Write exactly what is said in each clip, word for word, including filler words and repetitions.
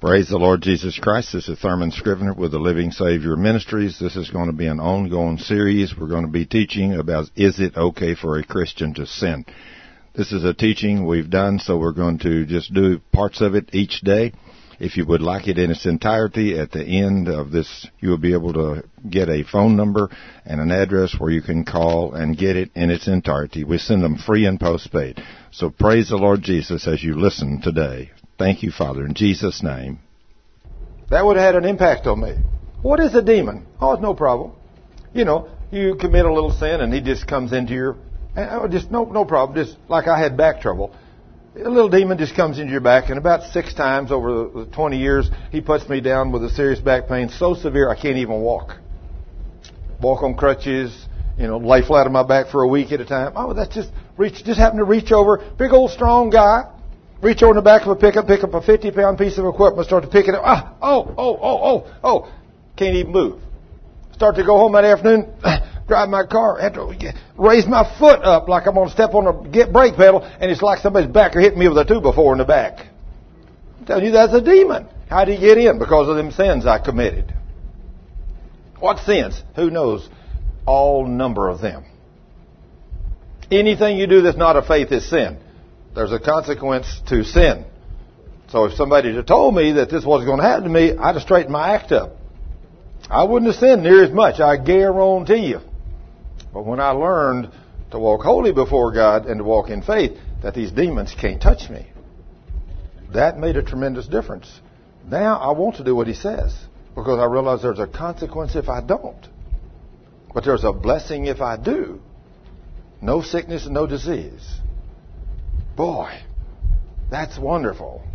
Praise the Lord Jesus Christ. This is Thurman Scrivener with the Living Savior Ministries. This is going to be an ongoing series. We're going to be teaching about, is it okay for a Christian to sin? This is a teaching we've done, so we're going to just do parts of it each day. If you would like it in its entirety, at the end of this, you will be able to get a phone number and an address where you can call and get it in its entirety. We send them free and postpaid. So praise the Lord Jesus as you listen today. Thank you, Father, in Jesus' name. That would have had an impact on me. What is a demon? Oh, it's no problem. You know, you commit a little sin and he just comes into your, oh, just no, no problem. Just like I had back trouble. A little demon just comes into your back, and about six times over the twenty years, he puts me down with a serious back pain so severe I can't even walk. Walk on crutches, you know, lay flat on my back for a week at a time. Oh, that's just reach, just happen to reach over, big old strong guy. Reach over in the back of a pickup, pick up a fifty pound piece of equipment, start to pick it up. Ah, oh, oh, oh, oh, oh. Can't even move. Start to go home that afternoon, drive my car, have to raise my foot up like I'm going to step on a get brake pedal, and it's like somebody's back or hitting me with a two by four in the back. I'm telling you, that's a demon. How did he get in? Because of them sins I committed. What sins? Who knows? All number of them. Anything you do that's not a faith is sin. There's a consequence to sin. So if somebody had told me that this wasn't going to happen to me, I'd have straightened my act up. I wouldn't have sinned near as much, I guarantee you. But when I learned to walk holy before God and to walk in faith, that these demons can't touch me, that made a tremendous difference. Now I want to do what he says, because I realize there's a consequence if I don't. But there's a blessing if I do. No sickness and no disease. Boy, that's wonderful.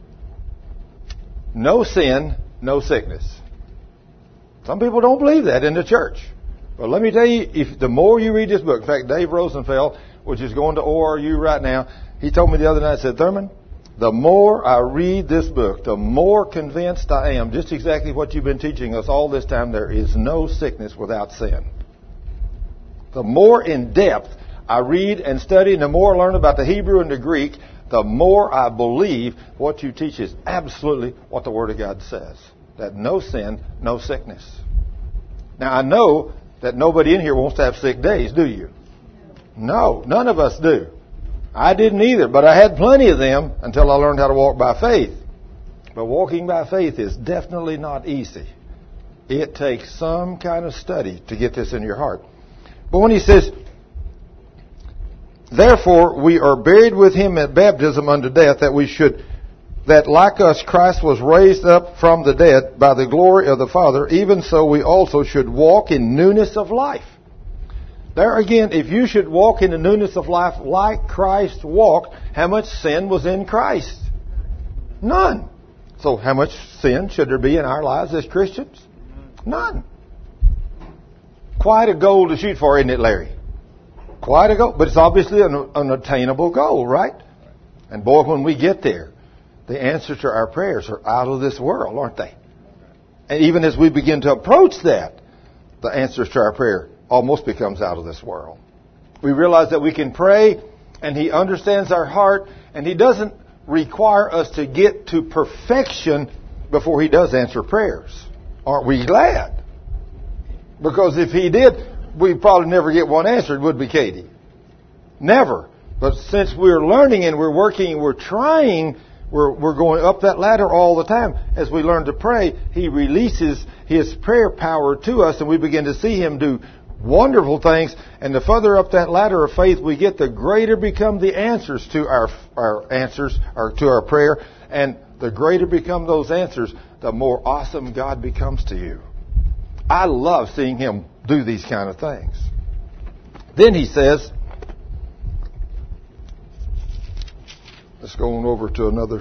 No sin, no sickness. Some people don't believe that in the church. But let me tell you, if the more you read this book, in fact, Dave Rosenfeld, which is going to O R U right now, he told me the other night, said, Thurman, the more I read this book, the more convinced I am, just exactly what you've been teaching us all this time, there is no sickness without sin. The more in depth I read and study, and the more I learn about the Hebrew and the Greek, the more I believe what you teach is absolutely what the Word of God says. That no sin, no sickness. Now, I know that nobody in here wants to have sick days, do you? No, none of us do. I didn't either, but I had plenty of them until I learned how to walk by faith. But walking by faith is definitely not easy. It takes some kind of study to get this in your heart. But when he says, therefore, we are buried with him at baptism unto death, that we should, that like us Christ was raised up from the dead by the glory of the Father, even so we also should walk in newness of life. There again, if you should walk in the newness of life like Christ walked, how much sin was in Christ? None. So how much sin should there be in our lives as Christians? None. Quite a goal to shoot for, isn't it, Larry? Quite a goal, but it's obviously an, an attainable goal, right? And boy, when we get there, the answers to our prayers are out of this world, aren't they? And even as we begin to approach that, the answers to our prayer almost becomes out of this world. We realize that we can pray, and He understands our heart, and He doesn't require us to get to perfection before He does answer prayers. Aren't we glad? Because if He did, we'd probably never get one answered, would we, Katie? Never. But since we're learning and we're working and we're trying, we're, we're going up that ladder all the time. As we learn to pray, He releases His prayer power to us, and we begin to see Him do wonderful things. And the further up that ladder of faith we get, the greater become the answers to our our answers, or to our prayer. And the greater become those answers, the more awesome God becomes to you. I love seeing Him do these kind of things. Then He says, let's go on over to another.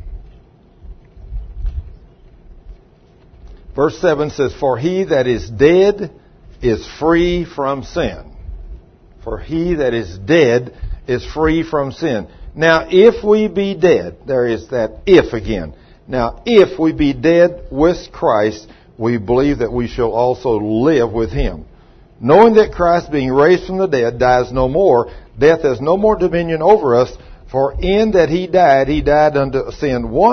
Verse seven says, for he that is dead is free from sin. For he that is dead is free from sin. Now, if we be dead, there is that if again. Now, if we be dead with Christ, we believe that we shall also live with Him. Knowing that Christ, being raised from the dead, dies no more, death has no more dominion over us. For in that He died, He died unto sin once,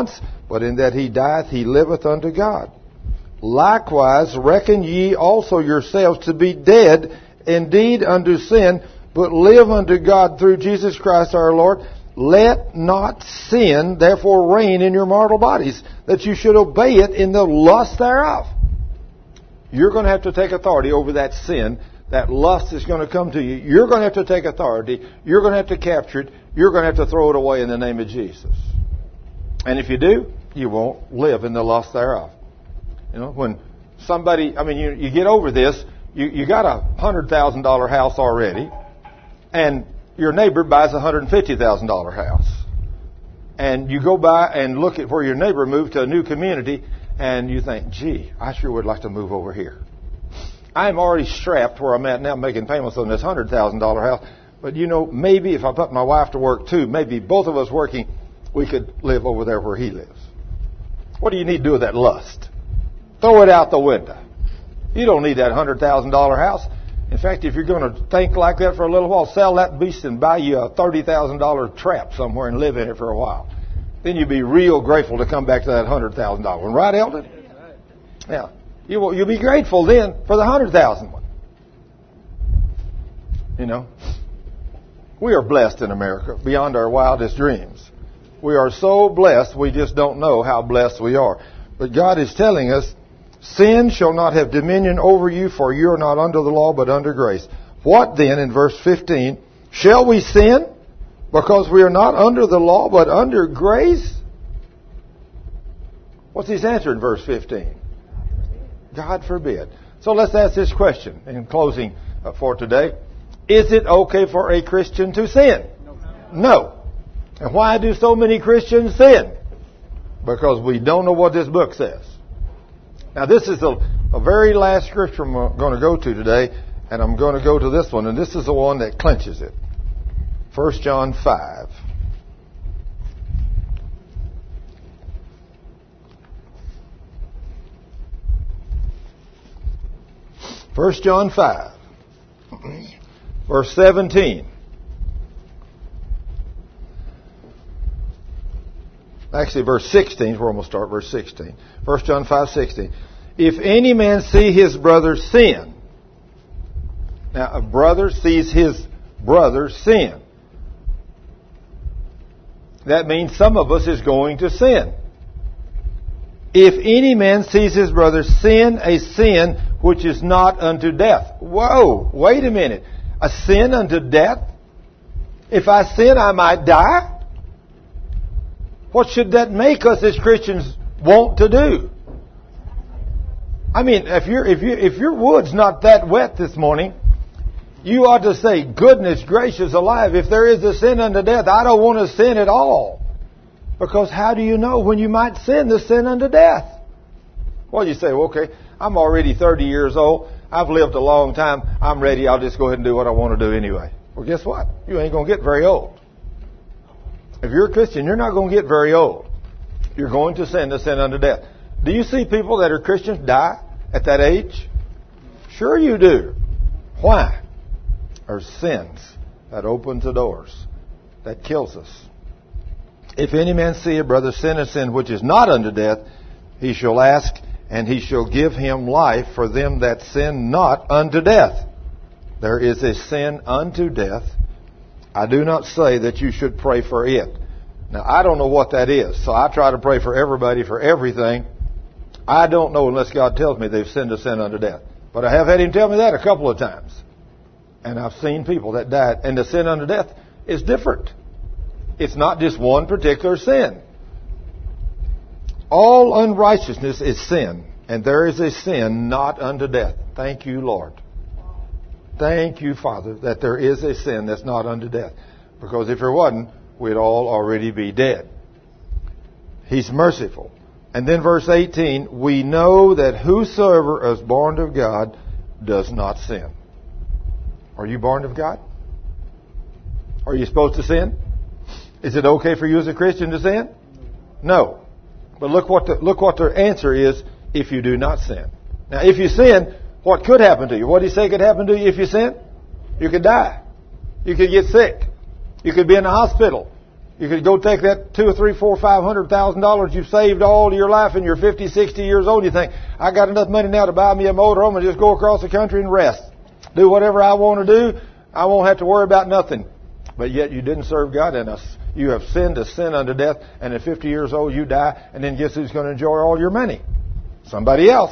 but in that he dieth, he liveth unto God. Likewise, reckon ye also yourselves to be dead indeed unto sin, but live unto God through Jesus Christ our Lord. Let not sin therefore reign in your mortal bodies, that you should obey it in the lust thereof. You're going to have to take authority over that sin. That lust is going to come to you. You're going to have to take authority. You're going to have to capture it. You're going to have to throw it away in the name of Jesus. And if you do, you won't live in the lust thereof. You know, when somebody, I mean, you, you get over this, you, you got a one hundred thousand dollars house already, and your neighbor buys a one hundred fifty thousand dollars house. And you go by and look at where your neighbor moved to a new community, and you think, gee, I sure would like to move over here. I'm already strapped where I'm at now making payments on this one hundred thousand dollars house. But, you know, maybe if I put my wife to work too, maybe both of us working, we could live over there where he lives. What do you need to do with that lust? Throw it out the window. You don't need that one hundred thousand dollars house. In fact, if you're going to think like that for a little while, sell that beast and buy you a thirty thousand dollars trap somewhere and live in it for a while. Then you'd be real grateful to come back to that one hundred thousand dollars one. Right, Eldon? Yeah. You will, you'll be grateful then for the one hundred thousand dollars one. You know, we are blessed in America beyond our wildest dreams. We are so blessed, we just don't know how blessed we are. But God is telling us, sin shall not have dominion over you, for you are not under the law, but under grace. What then, in verse fifteen, shall we sin because we are not under the law, but under grace? What's his answer in verse fifteen? God forbid. So let's ask this question in closing for today. Is it okay for a Christian to sin? No. And why do so many Christians sin? Because we don't know what this book says. Now this is a, a very last scripture I'm going to go to today, and I'm going to go to this one, and this is the one that clinches it. First John five. First John five, verse seventeen. Actually, verse sixteen is where I'm going to start, verse sixteen. First John five, sixteen. If any man see his brother sin. Now, a brother sees his brother sin. That means some of us is going to sin. If any man sees his brother sin a sin which is not unto death. Whoa, wait a minute. A sin unto death? If I sin, I might die? What should that make us as Christians want to do? I mean, if your if you if your wood's not that wet this morning, you ought to say, goodness gracious alive, if there is a sin unto death, I don't want to sin at all. Because how do you know when you might sin the sin unto death? Well, you say, well, okay, I'm already thirty years old. I've lived a long time. I'm ready. I'll just go ahead and do what I want to do anyway. Well, guess what? You ain't going to get very old. If you're a Christian, you're not going to get very old. You're going to sin the sin unto death. Do you see people that are Christians die at that age? Sure you do. Why? There's sins that opens the doors, that kills us. If any man see a brother sin a sin which is not unto death, he shall ask, and he shall give him life for them that sin not unto death. There is a sin unto death. I do not say that you should pray for it. Now, I don't know what that is, so I try to pray for everybody for everything. I don't know unless God tells me they've sinned a sin unto death. But I have had him tell me that a couple of times. And I've seen people that died. And the sin unto death is different. It's not just one particular sin. All unrighteousness is sin. And there is a sin not unto death. Thank you, Lord. Thank you, Father, that there is a sin that's not unto death. Because if there wasn't, we'd all already be dead. He's merciful. And then verse eighteen, we know that whosoever is born of God does not sin. Are you born of God? Are you supposed to sin? Is it okay for you as a Christian to sin? No. But look what the, look what their answer is if you do not sin. Now, if you sin, what could happen to you? What do you say could happen to you if you sin? You could die. You could get sick. You could be in the hospital. You could go take that two or three, four, five hundred thousand dollars you've saved all your life and you're fifty, sixty years old. You think, I got enough money now to buy me a motorhome and just go across the country and rest. Do whatever I want to do. I won't have to worry about nothing. But yet you didn't serve God in us. You have sinned a sin unto death, and at fifty years old you die, and then guess who's going to enjoy all your money? Somebody else.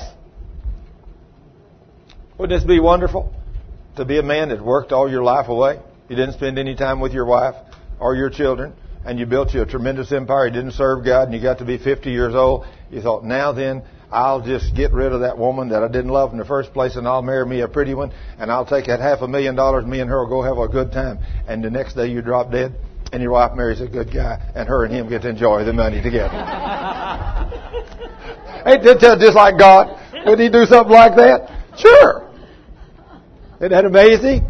Wouldn't this be wonderful? To be a man that worked all your life away. You didn't spend any time with your wife or your children, and you built you a tremendous empire. You didn't serve God, and you got to be fifty years old. You thought, now then, I'll just get rid of that woman that I didn't love in the first place, and I'll marry me a pretty one, and I'll take that half a million dollars, and me and her will go have a good time. And the next day you drop dead, and your wife marries a good guy, and her and him get to enjoy the money together. Ain't that just like God? Would He do something like that? Sure. Isn't that amazing?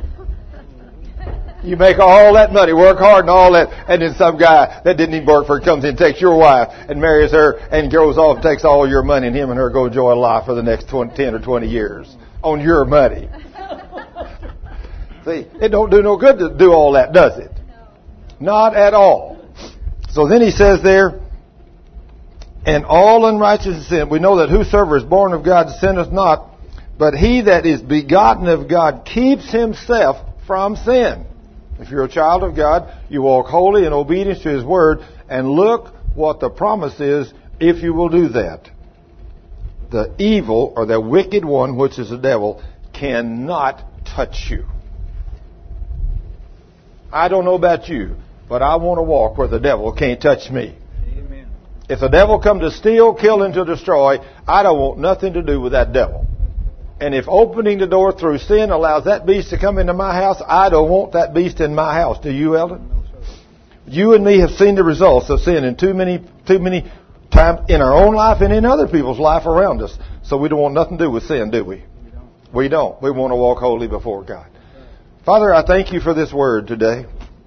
You make all that money, work hard and all that, and then some guy that didn't even work for it comes in, takes your wife and marries her and goes off and takes all your money, and him and her go enjoy life for the next twenty, ten or twenty years on your money. See, it don't do no good to do all that, does it? Not at all. So then he says there, and all unrighteousness sin. We know that whosoever is born of God sinneth not, but he that is begotten of God keeps himself from sin. If you're a child of God, you walk holy in obedience to His Word, and look what the promise is if you will do that. The evil, or the wicked one, which is the devil, cannot touch you. I don't know about you, but I want to walk where the devil can't touch me. Amen. If the devil come to steal, kill, and to destroy, I don't want nothing to do with that devil. And if opening the door through sin allows that beast to come into my house, I don't want that beast in my house. Do you, Eldon? No, sir. You and me have seen the results of sin in too many, too many times in our own life and in other people's life around us. So we don't want nothing to do with sin, do we? We don't. We don't. We want to walk holy before God. Father, I thank You for this word today.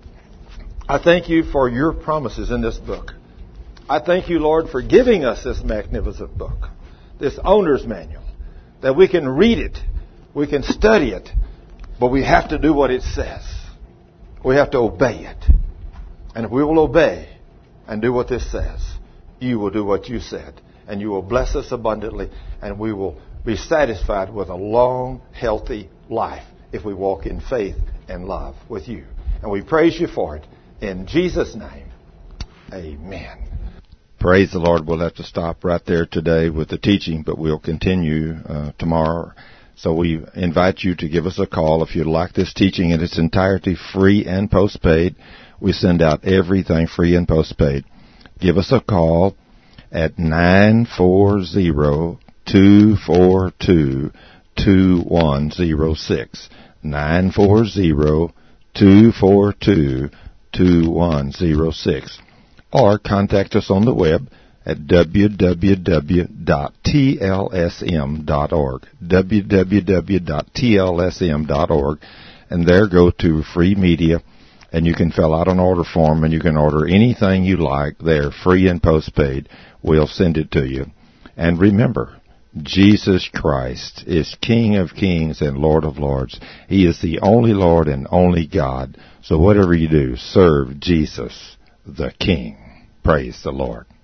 I thank You for Your promises in this book. I thank You, Lord, for giving us this magnificent book, this owner's manual. That we can read it, we can study it, but we have to do what it says. We have to obey it. And if we will obey and do what this says, You will do what You said. And You will bless us abundantly, and we will be satisfied with a long, healthy life if we walk in faith and love with You. And we praise You for it. In Jesus' name, amen. Praise the Lord. We'll have to stop right there today with the teaching, but we'll continue uh, tomorrow. So we invite you to give us a call if you'd like this teaching in its entirety, free and postpaid. We send out everything free and postpaid. Give us a call at nine four zero, two four two, two one zero six. nine four zero, two four two, two one zero six. Or contact us on the web at w w w dot t l s m dot org, w w w dot t l s m dot org, and there go to free media, and you can fill out an order form, and you can order anything you like there, free and postpaid. We'll send it to you. And remember, Jesus Christ is King of kings and Lord of lords. He is the only Lord and only God. So whatever you do, serve Jesus the King. Praise the Lord.